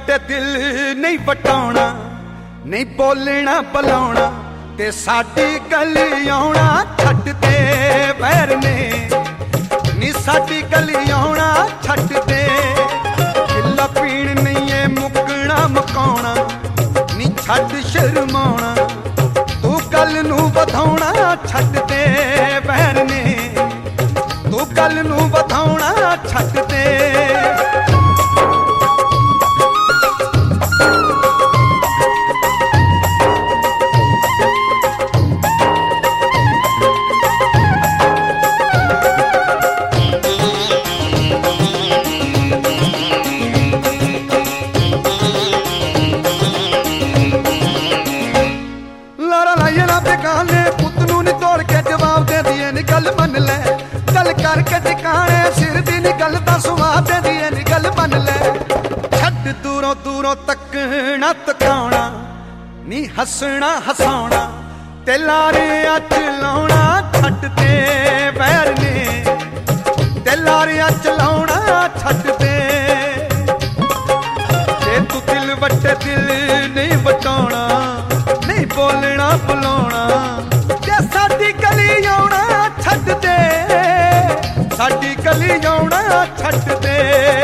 ਵੱਡੇ ਦਿਲ ਨਹੀਂ ਵਟਾਉਣਾ, ਨਹੀਂ ਬੋਲਣਾ ਬੁਲਾਉਣਾ, ਤੇ ਸਾਡੀ ਗਲੀ ਆਉਣਾ ਛੱਡ ਦੇ ਵੈਰ ਨੇ, ਨੀ ਸਾਡੀ ਗਲੀ ਆਉਣਾ ਛੱਡ ਦੇ। ਕਿੱਲਾ ਪੀਣ ਨਹੀਂ ਏ ਮੁੱਕਣਾ ਮਕਾਉਣਾ, ਨੀ ਛੱਡ ਸ਼ਰਮਾਉਣਾ, ਤੂੰ ਗੱਲ ਨੂੰ ਵਧਾਉਣਾ ਛੱਡ ਦੇ ਵੈਰ ਨੇ, ਤੂੰ ਗੱਲ ਨੂੰ ਵਧਾਉਣਾ ਛੱਡ ਦੇ। बेगाने पुत नूं नी तोड़ के जवाब दे दिए नी गल मन ले, गल करके टिकाने सिर दी नी गल दा सुवाब दे दिए नी गल मन ले। छड्ड दूरों दूरों तकना तकाउणा, नी हसना हसाउणा, ते लारियां चलाउणा छड्ड दे वैर ने, ते लारियां चलाउणा छड्ड दे। जे तू दिल वटे दिल नहीं वटाउणा, नहीं बोलना बुलाउणा, जे साडी गली आउणा छड्ड दे, साडी गली आउणा छड्ड दे।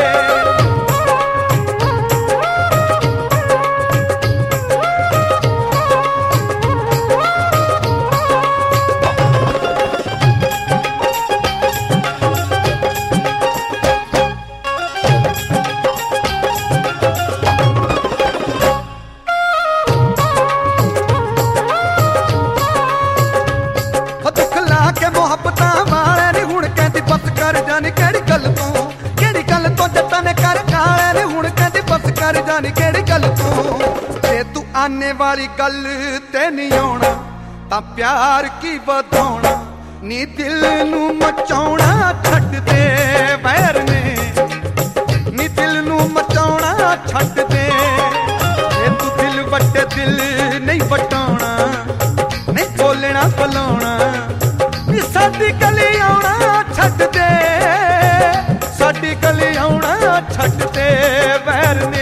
मुहब्बतां वाले नी हुण कहंदी बस कर जानी केड़ी गल तो जट्टां ने कर काले नी हुण कहंदी बस कर जानी केड़ी गल तो। जे तू आने वाली गल ते नहीं आउणा तां प्यार की वधाउणा, नी दिल नूं मचाउणा छड्ड दे वैर ने, नी दिल नूं मचाउणा छड्ड दे। जे तू दिल वटे दिल नहीं वटाउणा, नहीं बोलना बुलाउणा, साडी गली आउणा छड्ड दे, साडी गली आउणा छड्ड दे वैर ने।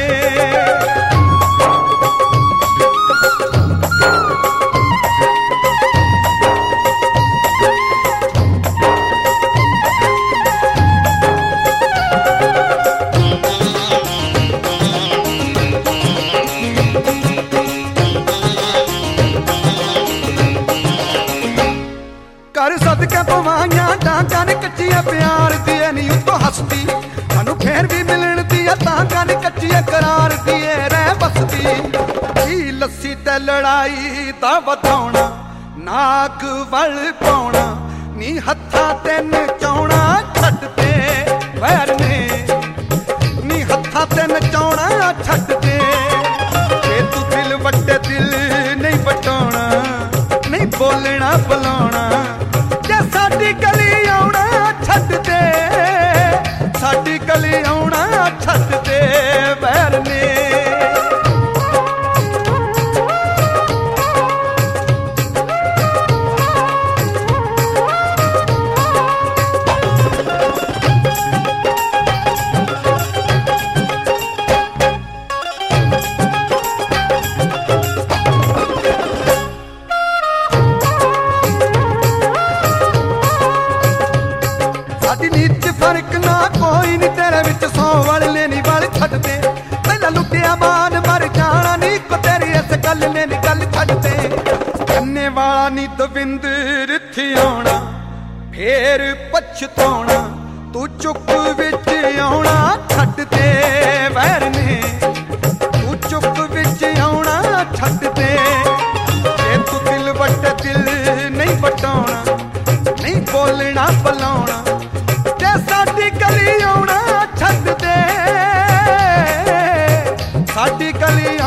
कर सदके पवाइयां डांगा ने कच्चिया प्यार दिए नी उतो हसदी, सानू फेर भी मिलन दिया तांगा ने कच्चिया करार दिए रह बसदी। जी लस्सी ते लड़ाई दा वधाउणा, नाक वल पाउणा, नी हत्थां ते नचाउणा छड्ड दे वैर ने, नी हत्थां ते नचाउणा छड्ड दे। जे तू दिल वटे दिल नहीं वटाउणा, नहीं बोलना बुलाउणा, साडी गली आउणा छड्ड दे, साडी गली आउणा छड्ड दे वैर ने। साडी नीत फर्क ना कोई नी, तेरे विच 100 वाल लेनी वाल छड्ड दे। पहला लुटिया मान मर जाना नी, को तेरी इस गल ने नी गल छड्ड दे। कन्ने वाला नी दविंदर इत्थे आउणा फेर पछताउणा, तू चुक विच आउणा छड्ड दे वैर ने, तू चुक विच आउणा छड्ड दे। जे तू दिल वटे दिल नहीं वटाउणा, नहीं बोलना बुलाउणा, साडी गली आउणा छड्ड दे, साडी गली